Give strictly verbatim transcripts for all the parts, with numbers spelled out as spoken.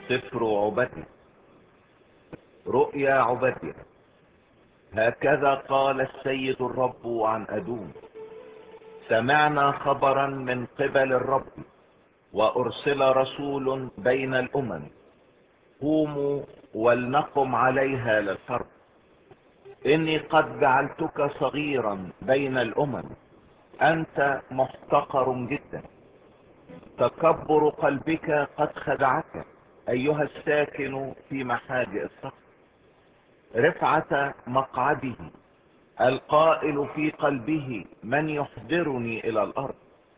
سفر عبدية. رؤيا عبدية. هكذا قال السيد الرب عن أدوم: سمعنا خبرا من قبل الرب، وأرسل رسول بين الأمم، قوموا ولنقم عليها للحرب. إني قد جعلتك صغيرا بين الأمم، أنت محتقر جدا. تكبر قلبك قد خدعك أيها الساكن في محاجئ الصخر. رفعة مقعده القائل في قلبه: من يحضرني إلى الأرض.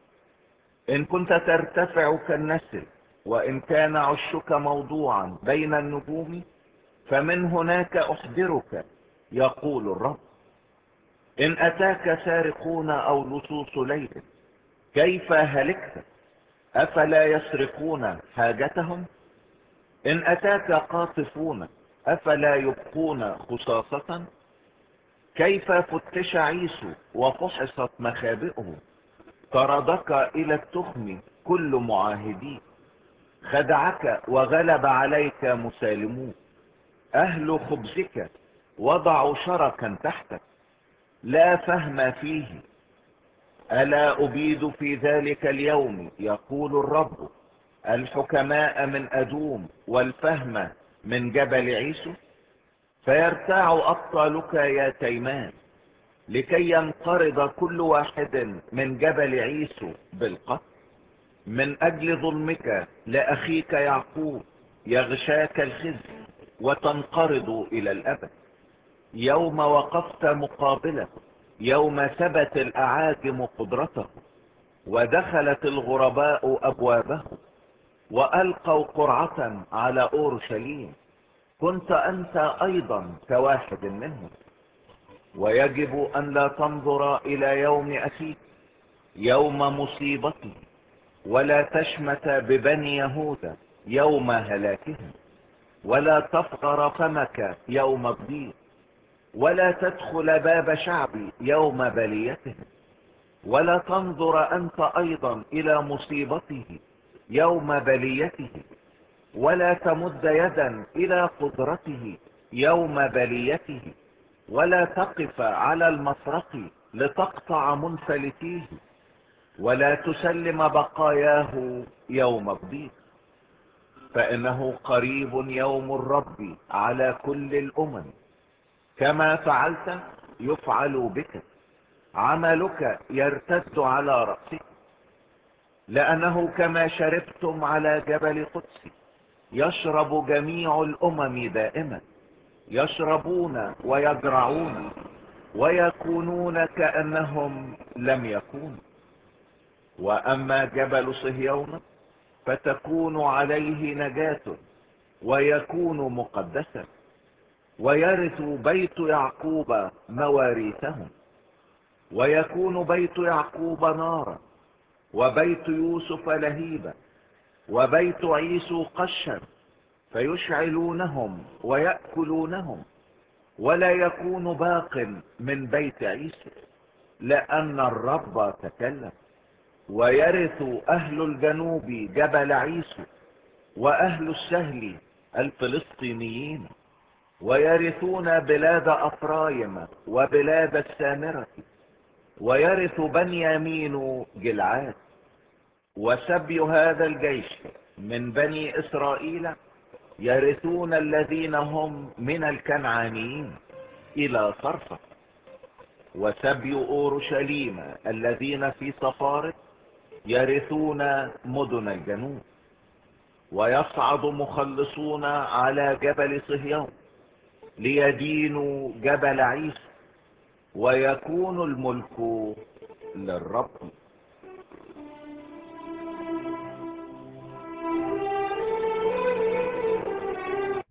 إن كنت ترتفع كالنسر، وإن كان عشك موضوعا بين النجوم، فمن هناك أحضرك، يقول الرب. إن أتاك سارقون أو لصوص ليل، كيف هلكت؟ أفلا يسرقون حاجتهم؟ إن أتاك قاطفون، أفلا يبقون خصاصة؟ كيف فتش عيسو وفحصت مخابئه؟ طردك إلى التخم كل معاهدين، خدعك وغلب عليك مسالمون. أهل خبزك وضعوا شركا تحتك، لا فهم فيه. ألا أبيد في ذلك اليوم، يقول الرب، الحكماء من أدوم والفهم من جبل عيسو. فيرتاع أبطالك يا تيمان، لكي ينقرض كل واحد من جبل عيسو بالقتل. من أجل ظلمك لأخيك يعقوب يغشاك الخزي وتنقرض إلى الأبد. يوم وقفت مقابله، يوم ثبت الأعاجم قدرته، ودخلت الغرباء أبوابه، وألقوا قرعة على أورشليم، كنت أنت أيضا كواحد منهم. ويجب أن لا تنظر إلى يوم أخيك، يوم مصيبته، ولا تشمت ببني يهوذا يوم هلاكهم، ولا تفقر فمك يوم الضيق، ولا تدخل باب شعبي يوم بليتهم. ولا تنظر أنت أيضا إلى مصيبته يوم بليته، ولا تمد يدا إلى قدرته يوم بليته، ولا تقف على المفرق لتقطع منفلتيه، ولا تسلم بقاياه يوم الضيق. فإنه قريب يوم الرب على كل الأمم، كما فعلت يفعل بك، عملك يرتد على رأسك. لأنه كما شربتم على جبل قدسي، يشرب جميع الأمم دائما، يشربون ويجرعون ويكونون كأنهم لم يكونوا. وأما جبل صهيون فتكون عليه نجاة، ويكون مقدسا، ويرث بيت يعقوب مواريثهم. ويكون بيت يعقوب نارا، وبيت يوسف لهيبا، وبيت عيسو قشا، فيشعلونهم ويأكلونهم، ولا يكون باق من بيت عيسو، لأن الرب تكلم. ويرث أهل الجنوب جبل عيسو، وأهل السهل الفلسطينيين، ويرثون بلاد أفرايم وبلاد السامرة، ويرث بنيامين جلعاد. وسبي هذا الجيش من بني إسرائيل يرثون الذين هم من الكنعانيين إلى صرفة. وسبي أورشليم الذين في صفارة يرثون مدن الجنوب. ويصعد مخلصون على جبل صهيون ليدينوا جبل عيسى، ويكون الملك للرب.